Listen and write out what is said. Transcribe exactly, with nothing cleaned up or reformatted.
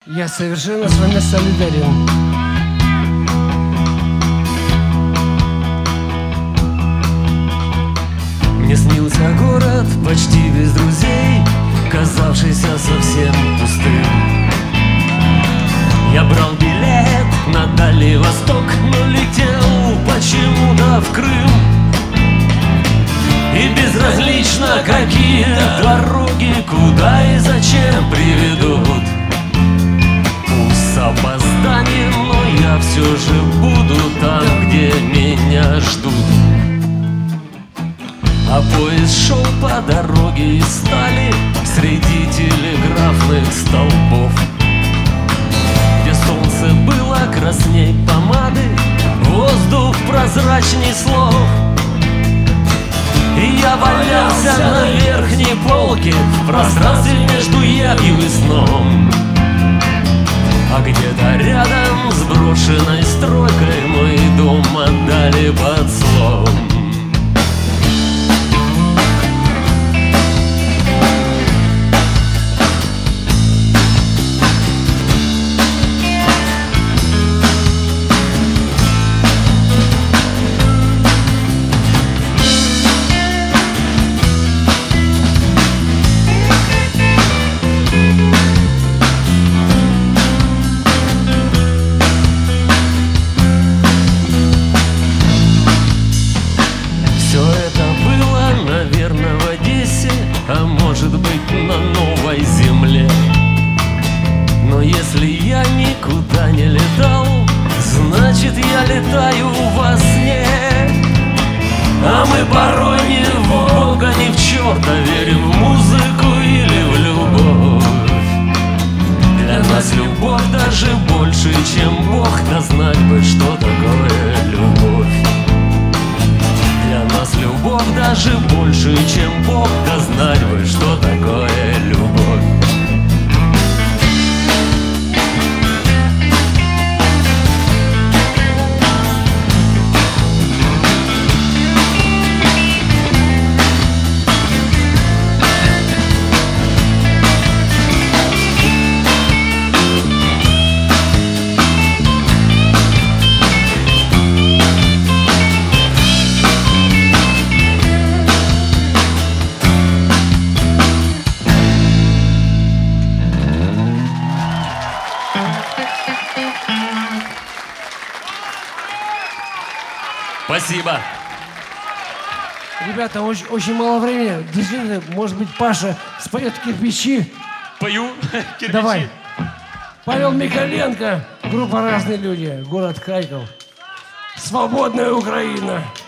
Я совершенно с вами солидарен. Мне снился город почти без друзей, казавшийся совсем пустым. Я брал билет на Дальний Восток, но летел почему-то в Крым. И безразлично, какие дороги, куда и зачем приведут. Пусть с опозданием, но я все же буду там, где меня ждут. А поезд шел по дороге из стали среди телеграфных столбов, где солнце было красней помады, воздух прозрачней слов. И я валялся на верхней полке в пространстве между явью и сном. А где-то рядом с брошенной стройкой мой дом отдали под слом. А может быть, на новой земле. Но если я никуда не летал, значит, я летаю во сне. А мы порой ни в Бога, ни в черта верим в музыку или в любовь. Для нас любовь даже больше, чем Бог, да знать бы, что такое любовь. Для нас любовь даже больше, чем Бог, да знать бы, что такое любовь. Спасибо. Ребята, очень, очень мало времени. Действительно, может быть, Паша споет «Кирпичи». Пою «Кирпичи». Давай. Павел Миколенко, группа «Разные люди», город Харьков. Свободная Украина.